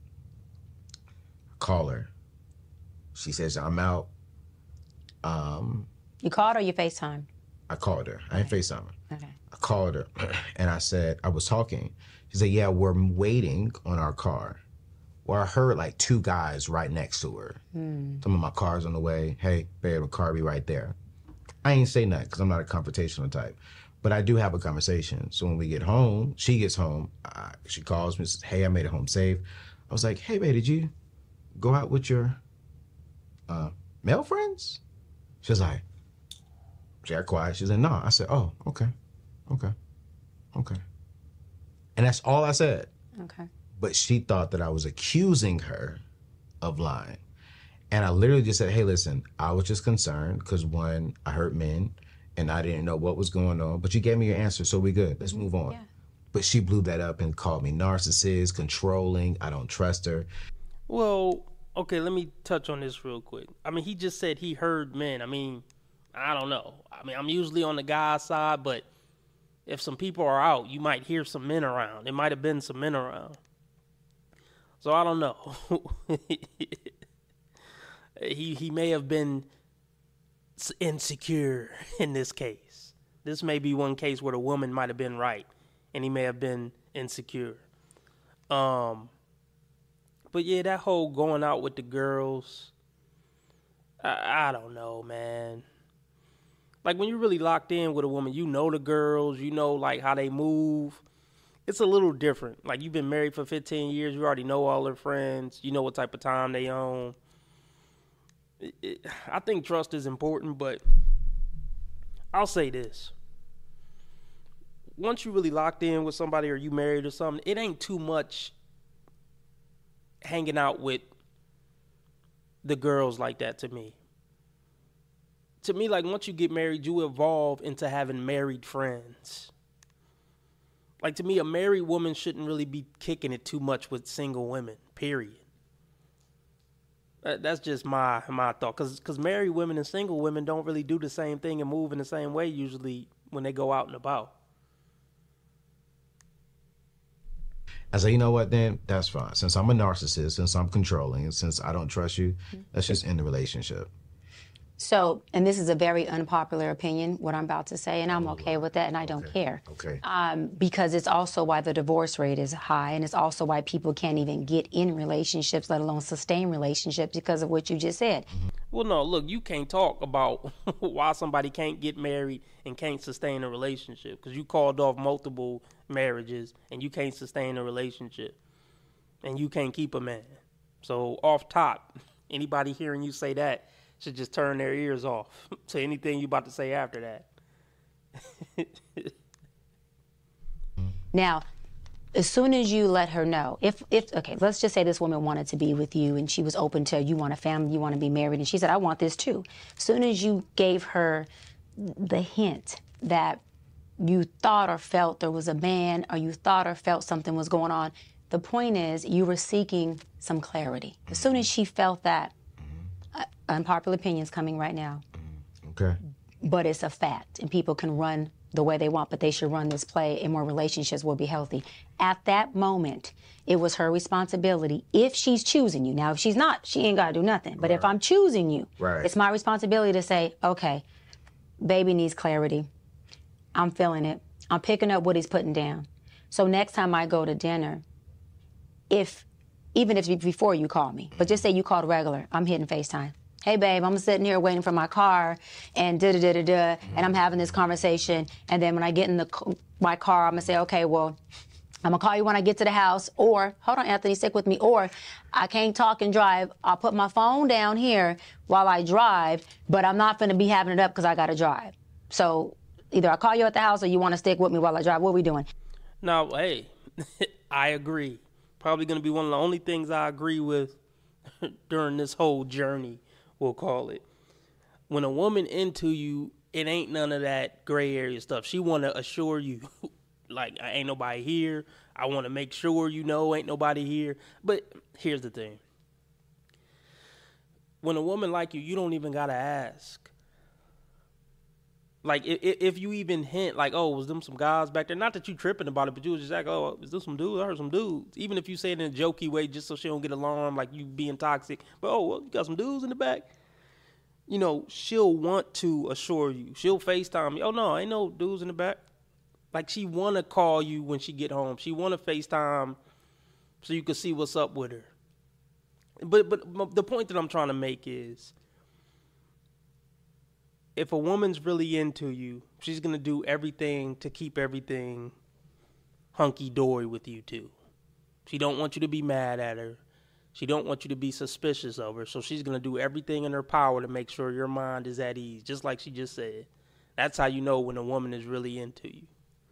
Call her. She says, I'm out. Um, you called or you FaceTime? I called her. I ain't FaceTime her. Okay. I called her and I said, I was talking. She said, yeah, we're waiting on our car. Well, I heard like two guys right next to her. Mm. Some of my car's on the way. Hey, babe, the car be right there. I ain't say nothing because I'm not a confrontational type. But I do have a conversation. So when we get home, she gets home. I, she calls me and says, hey, I made it home safe. I was like, hey, babe, did you go out with your uh, male friends? She was like, she got quiet. She said, no. I said, oh, okay, okay, okay. And that's all I said. Okay. But she thought that I was accusing her of lying. And I literally just said, hey, listen, I was just concerned because, one, I hurt men and I didn't know what was going on. But you gave me your answer, so we good. Let's move on. Yeah. But she blew that up and called me narcissist, controlling. I don't trust her. Well, okay, let me touch on this real quick. I mean, he just said he heard men. I mean, I don't know. I mean, I'm usually on the guy's side, but if some people are out, you might hear some men around. There might have been some men around. So I don't know. he he may have been insecure in this case. This may be one case where the woman might have been right, and he may have been insecure. Um, but yeah, that whole going out with the girls, I, I don't know, man. Like when you're really locked in with a woman, you know the girls, you know like how they move. It's a little different. Like you've been married for fifteen years, you already know all their friends, you know what type of time they own. It, it, I think trust is important, but I'll say this. Once you really locked in with somebody or you married or something, it ain't too much hanging out with the girls like that to me. To me, like once you get married, you evolve into having married friends. Like to me, a married woman shouldn't really be kicking it too much with single women, period. That, that's just my my thought. Because because married women and single women don't really do the same thing and move in the same way usually when they go out and about. I say, you know what, then? That's fine. Since I'm a narcissist, since I'm controlling, and since I don't trust you, let's just end the relationship. So, and this is a very unpopular opinion, what I'm about to say, and I'm okay with that, and I don't okay. care. Okay. Um, because it's also why the divorce rate is high, and it's also why people can't even get in relationships, let alone sustain relationships, because of what you just said. Mm-hmm. Well, no, look, you can't talk about why somebody can't get married and can't sustain a relationship, because you called off multiple marriages, and you can't sustain a relationship, and you can't keep a man. So, off top, anybody hearing you say that should just turn their ears off to anything you about to say after that. Now, as soon as you let her know, if, if, okay, let's just say this woman wanted to be with you and she was open to, you want a family, you want to be married, and she said, I want this too. As soon as you gave her the hint that you thought or felt there was a man, or you thought or felt something was going on, the point is you were seeking some clarity. As soon as she felt that, unpopular opinions coming right now. Okay. But it's a fact, and people can run the way they want, but they should run this play, and more relationships will be healthy. At that moment, it was her responsibility, if she's choosing you. Now, if she's not, she ain't got to do nothing. But right. If I'm choosing you, right. It's my responsibility to say, okay, baby needs clarity. I'm feeling it. I'm picking up what he's putting down. So next time I go to dinner, if, even if before you call me, but just say you called regular, I'm hitting FaceTime. Hey, babe, I'm sitting here waiting for my car, and da-da-da-da-da, and I'm having this conversation, and then when I get in the my car, I'm going to say, okay, well, I'm going to call you when I get to the house, or, hold on, Anthony, stick with me, or I can't talk and drive. I'll put my phone down here while I drive, but I'm not going to be having it up because I got to drive. So either I call you at the house or you want to stick with me while I drive. What are we doing? Now, hey, I agree. Probably going to be one of the only things I agree with during this whole journey. We'll call it. When a woman into you, it ain't none of that gray area stuff. She want to assure you, like, ain't nobody here. I want to make sure you know ain't nobody here. But here's the thing. when a woman like you, you don't even gotta ask. Like, if, if you even hint, like, oh, was them some guys back there? Not that you tripping about it, but you was just like, oh, is this some dudes? I heard some dudes. Even if you say it in a jokey way, just so she don't get alarmed, like you being toxic. But, oh, well, you got some dudes in the back? You know, she'll want to assure you. She'll FaceTime you. Oh, no, ain't no dudes in the back. Like, she want to call you when she get home. She want to FaceTime so you can see what's up with her. But, but the point that I'm trying to make is, if a woman's really into you, she's going to do everything to keep everything hunky-dory with you, too. She don't want you to be mad at her. She don't want you to be suspicious of her. So she's going to do everything in her power to make sure your mind is at ease, just like she just said. That's how you know when a woman is really into you.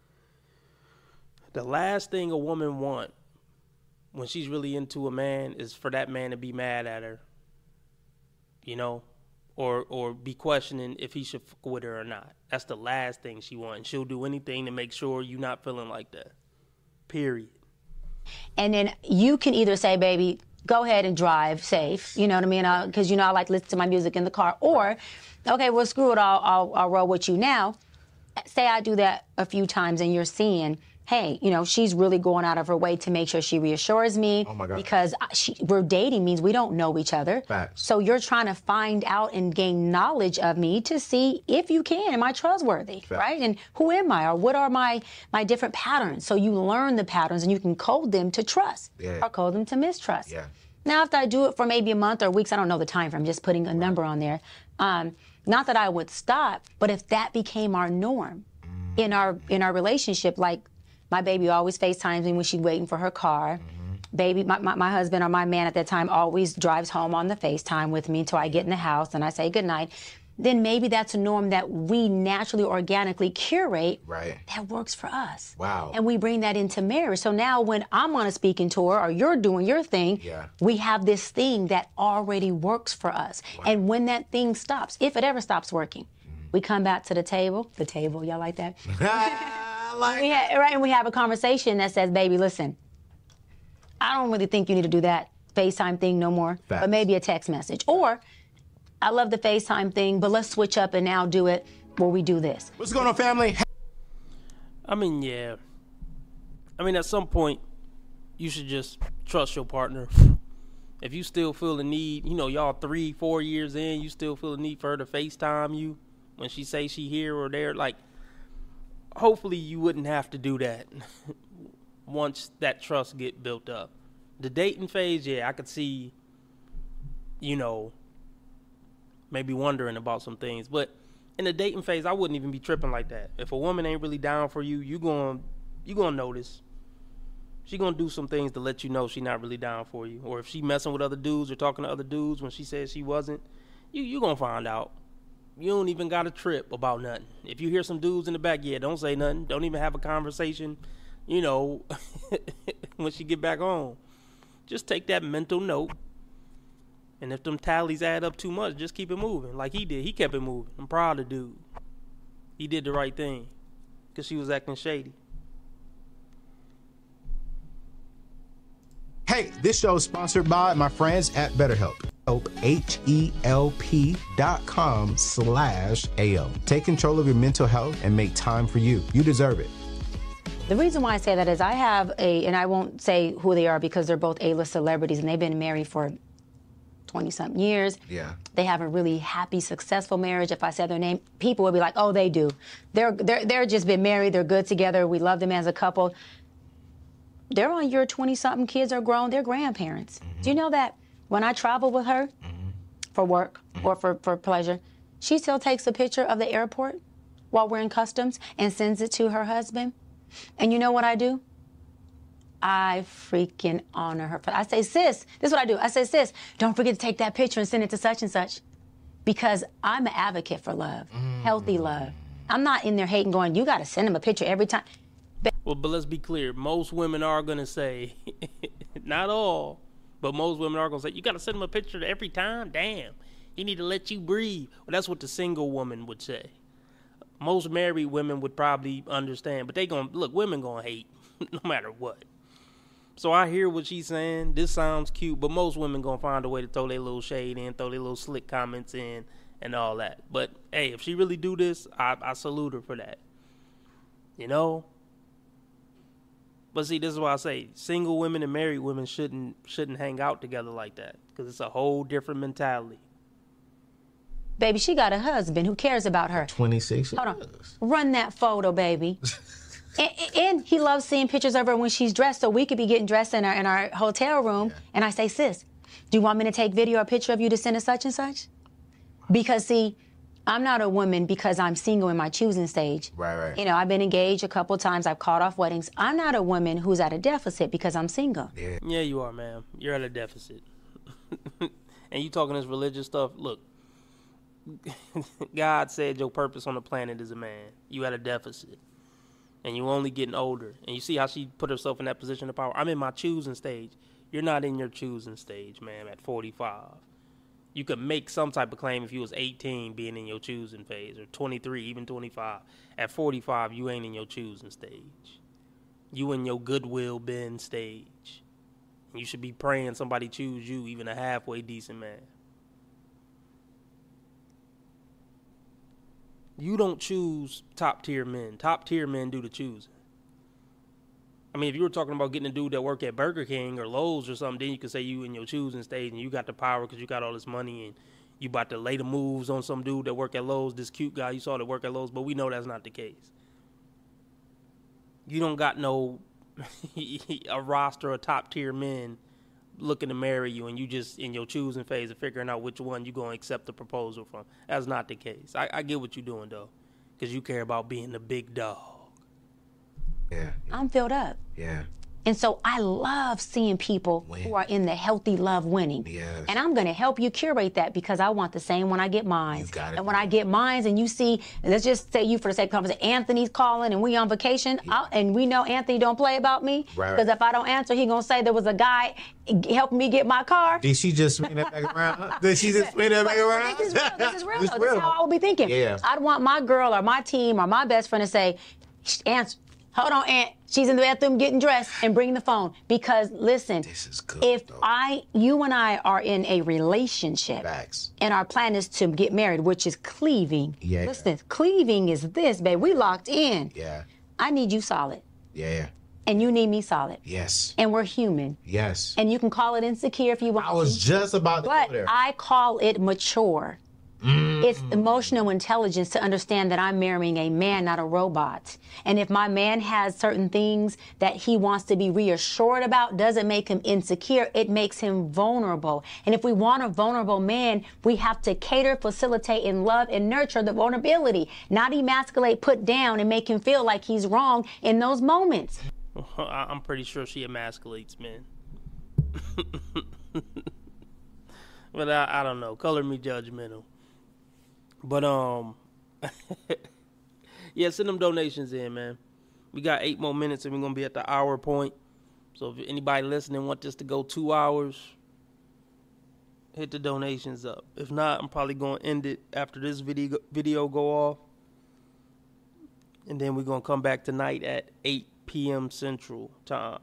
The last thing a woman wants when she's really into a man is for that man to be mad at her. You know? Or or be questioning if he should fuck with her or not. That's the last thing she wants. She'll do anything to make sure you're not feeling like that. Period. And then you can either say, baby, go ahead and drive safe. You know what I mean? Because, you know, I like listening to my music in the car. Or, okay, well, screw it. I'll, I'll, I'll roll with you now. Say I do that a few times and you're seeing, hey, you know, she's really going out of her way to make sure she reassures me. Oh, my God. Because she, we're dating means we don't know each other. Facts. So you're trying to find out and gain knowledge of me to see if you can, am I trustworthy, Facts. right? And who am I, or what are my, my different patterns? So you learn the patterns and you can code them to trust, Yeah. or code them to mistrust. Yeah. Now, after I do it for maybe a month or weeks, I don't know the time frame, I'm just putting a right. number on there. Um, not that I would stop, but if that became our norm mm. in our in our relationship, like, my baby always FaceTimes me when she's waiting for her car. Mm-hmm. Baby, my, my, my husband or my man at that time always drives home on the FaceTime with me until I get in the house and I say goodnight. Then maybe that's a norm that we naturally, organically curate right. that works for us. Wow. And we bring that into marriage. So now when I'm on a speaking tour or you're doing your thing, yeah. we have this thing that already works for us. Wow. And when that thing stops, if it ever stops working, mm-hmm. we come back to the table. The table, y'all like that? Like we ha- right, and we have a conversation that says, baby, listen, I don't really think you need to do that FaceTime thing no more, Facts. But maybe a text message. Or, I love the FaceTime thing, but let's switch up and now do it where we do this. What's going on, family? I mean, yeah. I mean, at some point, you should just trust your partner. If you still feel the need, you know, y'all three, four years in, you still feel the need for her to FaceTime you when she say she here or there, like, hopefully you wouldn't have to do that once that trust get built up. The dating phase, yeah, I could see, you know, maybe wondering about some things. But in the dating phase, I wouldn't even be tripping like that. If a woman ain't really down for you, you going you gonna notice. She gonna do some things to let you know she not really down for you. Or if she messing with other dudes or talking to other dudes when she said she wasn't, you you gonna find out. You don't even got a trip about nothing. If you hear some dudes in the back, yeah, don't say nothing. Don't even have a conversation, you know, when she get back home. Just take that mental note. And if them tallies add up too much, just keep it moving. Like he did. He kept it moving. I'm proud of dude. He did the right thing. Because she was acting shady. Hey, this show is sponsored by my friends at BetterHelp. H E L P dot com slash A O. Take control of your mental health and make time for you. You deserve it. The reason why I say that is I have a, and I won't say who they are because they're both A-list celebrities and they've been married for twenty-something years. Yeah. They have a really happy, successful marriage. If I said their name, people would be like, oh, they do. They're, they're, they're just been married. They're good together. We love them as a couple. They're on your twenty-something, kids are grown. They're grandparents. Mm-hmm. Do you know that when I travel with her mm-hmm. for work mm-hmm. or for, for pleasure, she still takes a picture of the airport while we're in customs and sends it to her husband? And you know what I do? I freaking honor her. I say, sis, this is what I do. I say, sis, don't forget to take that picture and send it to such and such. Because I'm an advocate for love, mm. healthy love. I'm not in there hating going, you got to send him a picture every time. But well, but let's be clear. Most women are going to say, not all, but most women are going to say, you got to send him a picture every time? Damn, he need to let you breathe. Well, that's what the single woman would say. Most married women would probably understand, but they going to, look, women going to hate no matter what. So I hear what she's saying. This sounds cute, but most women gonna find a way to throw their little shade in, throw their little slick comments in, and all that. But hey, if she really do this, I, I salute her for that. You know. But see, this is why I say single women and married women shouldn't shouldn't hang out together like that, because it's a whole different mentality. Baby, she got a husband who cares about her. twenty-six Hold on. years. Run that photo, baby. and, and he loves seeing pictures of her when she's dressed, so we could be getting dressed in our in our hotel room. Yeah. And I say, sis, do you want me to take video or picture of you to send to such and such? Because, see, I'm not a woman because I'm single in my choosing stage. Right, right. You know, I've been engaged a couple times. I've called off weddings. I'm not a woman who's at a deficit because I'm single. Yeah, yeah you are, ma'am. You're at a deficit. And you talking this religious stuff. Look, God said your purpose on the planet is a man. You at a deficit. And you only getting older. And you see how she put herself in that position of power. I'm in my choosing stage. You're not in your choosing stage, ma'am, at forty-five. You could make some type of claim if you was eighteen being in your choosing phase, or twenty-three, even twenty-five. At forty-five, you ain't in your choosing stage. You in your goodwill bend stage. And you should be praying somebody choose you, even a halfway decent man. You don't choose top tier men. Top tier men do the choosing. I mean, if you were talking about getting a dude that work at Burger King or Lowe's or something, then you could say you in your choosing stage and you got the power because you got all this money and you about to lay the moves on some dude that work at Lowe's, this cute guy you saw that work at Lowe's, but we know that's not the case. You don't got no a roster of top tier men looking to marry you and you just in your choosing phase of figuring out which one you going to accept the proposal from. That's not the case. I, I get what you're doing, though, because you care about being the big dog. Yeah, yeah. I'm filled up. Yeah. And so I love seeing people Win. who are in the healthy love winning. Yes. And I'm going to help you curate that because I want the same when I get mine. You got it. And when I get mine and you see, let's just say you for the sake of conversation, Anthony's calling and we on vacation, yeah. and we know Anthony don't play about me. Because right. if I don't answer, he going to say there was a guy helping me get my car. Did she just swing that back around? Did she just swing that back around? This is real. This is real. This, this, this is how I would be thinking. Yeah. I'd want my girl or my team or my best friend to say, answer. Hold on, Aunt. She's in the bathroom getting dressed and bring the phone. Because, listen, this is good, if though. I, you and I are in a relationship, Facts. and our plan is to get married, which is cleaving. Yeah. Listen, cleaving is this, babe. We locked in. Yeah. I need you solid. Yeah. And you need me solid. Yes. And we're human. Yes. And you can call it insecure if you want. I was to, just about to but go there. I call it mature. Mm. It's emotional intelligence to understand that I'm marrying a man, not a robot. And if my man has certain things that he wants to be reassured about, doesn't make him insecure, it makes him vulnerable. And if we want a vulnerable man, we have to cater, facilitate, and love and nurture the vulnerability, not emasculate, put down, and make him feel like he's wrong in those moments. I'm pretty sure she emasculates men. But I, I don't know. Color me judgmental. But, um, yeah, send them donations in, man. We got eight more minutes and we're going to be at the hour point. So if anybody listening want this to go two hours, hit the donations up. If not, I'm probably going to end it after this video, video go off. And then we're going to come back tonight at eight p.m. Central Time.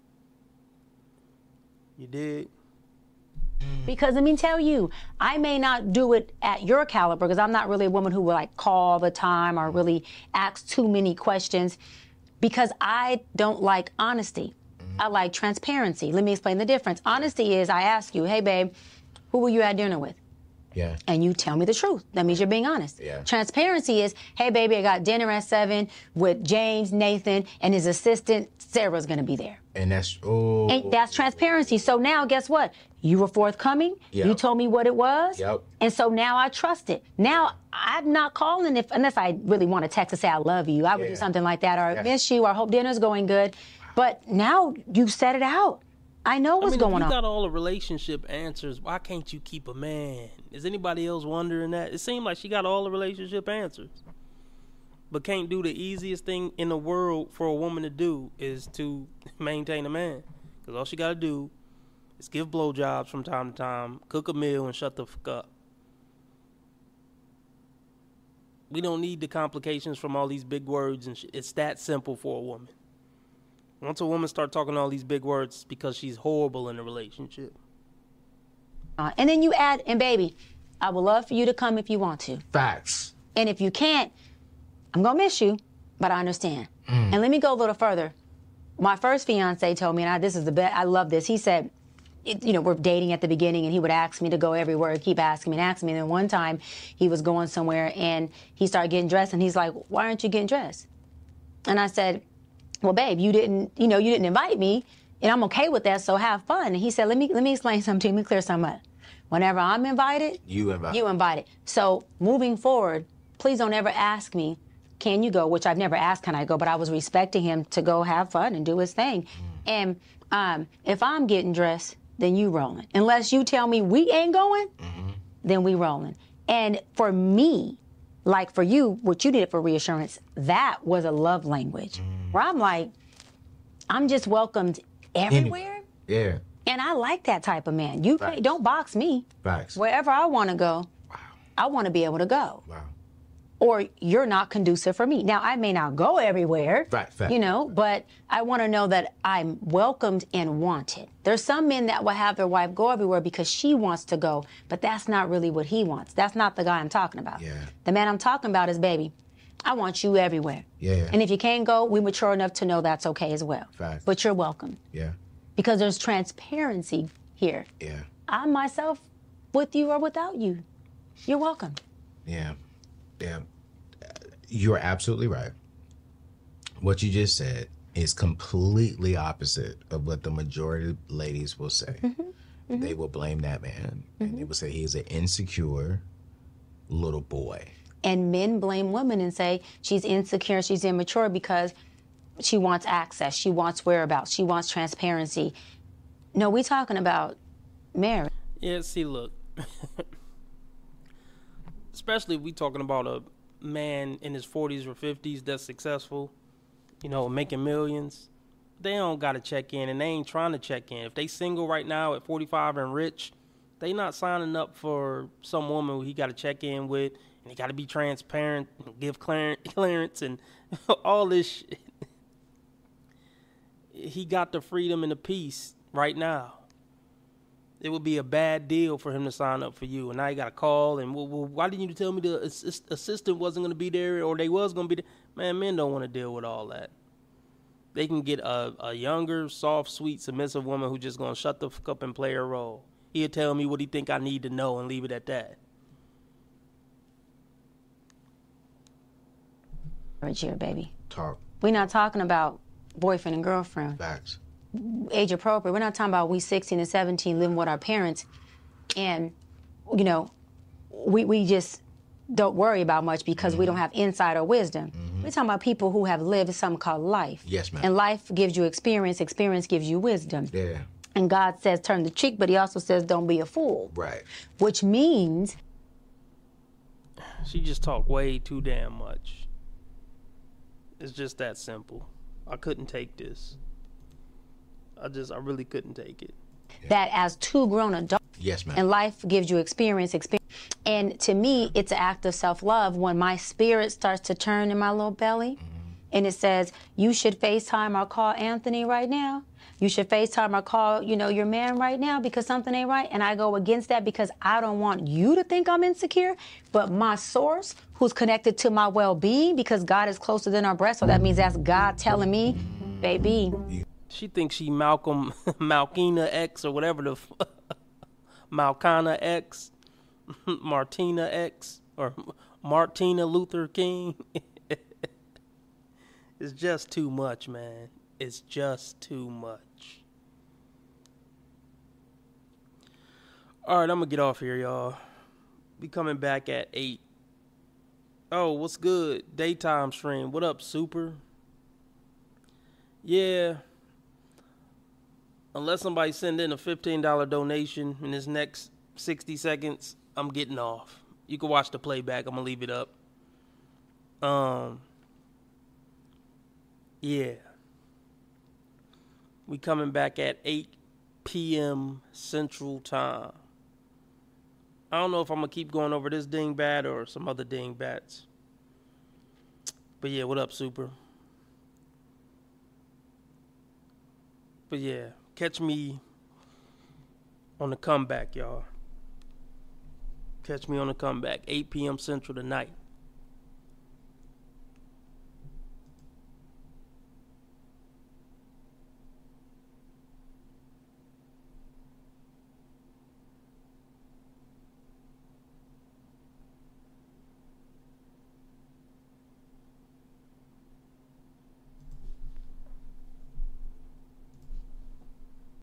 You dig? Because let me tell you, I may not do it at your caliber because I'm not really a woman who will like call all the time or really ask too many questions because I don't like honesty. Mm-hmm. I like transparency. Let me explain the difference. Honesty is I ask you, hey, babe, who were you at dinner with? Yeah. And you tell me the truth. That means you're being honest. Yeah. Transparency is, hey, baby, I got dinner at seven with James, Nathan, and his assistant, Sarah's going to be there. And that's, oh. And that's transparency. So now, guess what? You were forthcoming. Yep. You told me what it was. Yep. And so now I trust it. Now I'm not calling if unless I really want to text and say I love you. I would yeah. do something like that, or yeah. miss you, or hope dinner's going good. But now you set it out. I know what's I mean, going if you on. You got all the relationship answers. Why can't you keep a man? Is anybody else wondering that? It seemed like she got all the relationship answers, but can't do the easiest thing in the world for a woman to do is to maintain a man. Because all she got to do is give blowjobs from time to time, cook a meal, and shut the fuck up. We don't need the complications from all these big words and shit. It's that simple for a woman. Once a woman start talking all these big words, it's because she's horrible in a relationship. Uh, and then you add, and baby, I would love for you to come if you want to. Facts. And if you can't, I'm going to miss you, but I understand. Mm. And let me go a little further. My first fiance told me, and I, this is the best, I love this. He said, it, you know, we're dating at the beginning, and he would ask me to go everywhere, keep asking me and asking me. And then one time he was going somewhere, and he started getting dressed, and he's like, why aren't you getting dressed? And I said, well, babe, you didn't, you know, you didn't invite me, and I'm okay with that, so have fun. And he said, let me let me explain something to you, let me clear something up. Whenever I'm invited, you invite. You invited. So moving forward, please don't ever ask me, can you go? Which I've never asked, can I go? But I was respecting him to go have fun and do his thing. Mm. And um, if I'm getting dressed, then you rolling. Unless you tell me we ain't going, mm-hmm. then we rolling. And for me, like for you, what you did for reassurance, that was a love language. Mm. Where I'm like, I'm just welcomed everywhere. Any, yeah. And I like that type of man. You can't, don't box me. Facts. Wherever I want to go, wow. I want to be able to go. Wow. Or you're not conducive for me. Now, I may not go everywhere, right, fact. you know, but I want to know that I'm welcomed and wanted. There's some men that will have their wife go everywhere because she wants to go, but that's not really what he wants. That's not the guy I'm talking about. Yeah. The man I'm talking about is, baby, I want you everywhere. Yeah. And if you can't go, we're mature enough to know that's okay as well. Fact. But you're welcome. Yeah. Because there's transparency here. Yeah. I myself, with you or without you, you're welcome. Yeah. Yeah. You're absolutely right. What you just said is completely opposite of what the majority of ladies will say. Mm-hmm. Mm-hmm. They will blame that man, mm-hmm. and they will say he's an insecure little boy. And men blame women and say she's insecure, she's immature because she wants access, she wants whereabouts, she wants transparency. No, we talking about marriage. Yeah, see, look. Especially if we talking about a man in his forties or fifties that's successful, you know, making millions. They don't got to check in, and they ain't trying to check in. If they single right now at forty-five and rich, they not signing up for some woman who he got to check in with, and he got to be transparent and give clearance and all this shit. He got the freedom and the peace right now. It would be a bad deal for him to sign up for you. And now you got to call. And well, well, why didn't you tell me the assist- assistant wasn't going to be there, or they was going to be there? Man, men don't want to deal with all that. They can get a, a younger, soft, sweet, submissive woman who's just going to shut the fuck up and play her role. He'll tell me what he think I need to know and leave it at that. Right here, baby. Talk. We're not talking about boyfriend and girlfriend. Facts. Age appropriate. We're not talking about we sixteen and seventeen living with our parents, and you know, we we just don't worry about much because mm-hmm. we don't have insight or wisdom. Mm-hmm. We're talking about people who have lived something called life. Yes, ma'am. And life gives you experience. Experience gives you wisdom. Yeah. And God says turn the cheek, but He also says don't be a fool. Right. Which means she just talked way too damn much. It's just that simple. I couldn't take this. I just, I really couldn't take it. That as two grown adults, yes, ma'am. And life gives you experience, experience. And to me, it's an act of self-love when my spirit starts to turn in my little belly, mm-hmm. and it says, you should FaceTime or call Anthony right now. You should FaceTime or call, you know, your man right now because something ain't right. And I go against that because I don't want you to think I'm insecure, but my source who's connected to my well-being, because God is closer than our breath. So that means that's God telling me, baby. She thinks she Malcolm, Malkina X or whatever the, f- Malkana X, Martina X, or Martina Luther King. It's just too much, man. It's just too much. All right, I'm going to get off here, y'all. Be coming back at eight. Oh, what's good? Daytime stream. What up, Super? Yeah. Unless somebody send in a fifteen dollars donation in this next sixty seconds, I'm getting off. You can watch the playback. I'm going to leave it up. Um, yeah. We coming back at eight p.m. Central Time. I don't know if I'm going to keep going over this dingbat or some other dingbats. But yeah, what up, Super? But yeah, catch me on the comeback, y'all. Catch me on the comeback, eight p.m. Central tonight.